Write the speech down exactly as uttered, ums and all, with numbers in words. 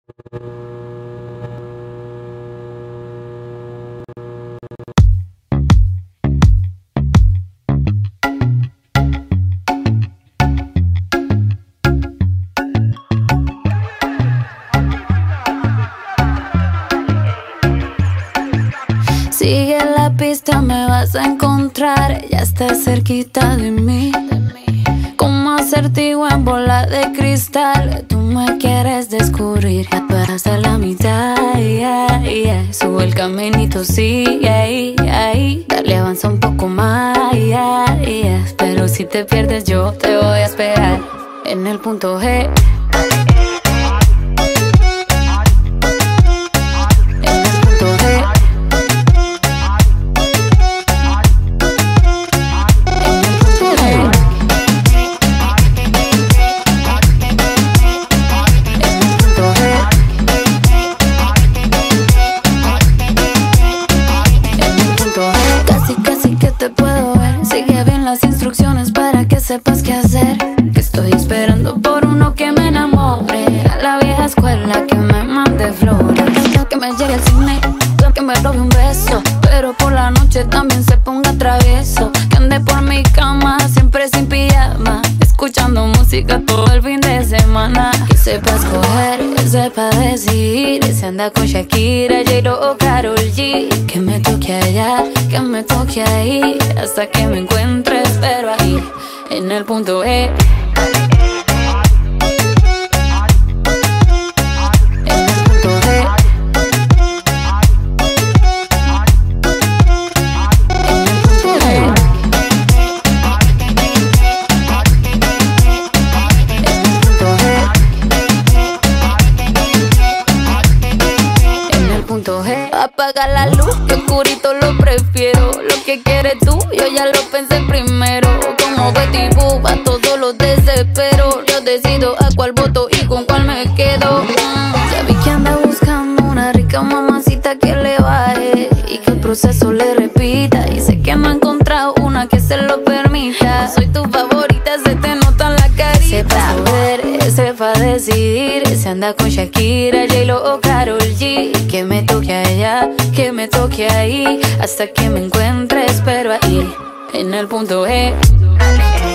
Sigue la pista, me vas a encontrar. Ya estás cerquita de mí, como acertijo en bola de cristal. Tú me quieres descubrir, ya tú hasta la mitad, yeah, yeah. Sube el caminito, sigue ahí, ahí. Dale, avanza un poco más, yeah, yeah. Pero si te pierdes yo te voy a esperar en el punto G. Sepas qué hacer, que estoy esperando por uno que me enamore. A la vieja escuela que me mande flores, que me llegue al cine, que me robe un beso, pero por la noche también se ponga travieso. Que ande por mi cama siempre sin pijama, escuchando música todo el fin de semana. Que sepa escoger, que sepa decidir, se anda con Shakira, J-Lo o Karol G. Que me toque allá, que me toque ahí, hasta que me encuentre, espero ahí en el punto E. Apaga la luz, que oscurito lo prefiero. Lo que quieres tú, yo ya lo pensé primero. Como Betty Boop, a todos los desespero. Yo decido a cuál voto y con cuál me quedo. mm, Ya vi que anda buscando una rica mamacita que le baje y que el proceso le repita. Y sé que no ha encontrado una que se lo permita. Soy tu favorita, se te nota en la carita. Sepa ver, sepa decidir, se anda con Shakira, J-Lo o Karol G. Que me toque allá, que me toque ahí, hasta que me encuentre, espero ahí en el punto E.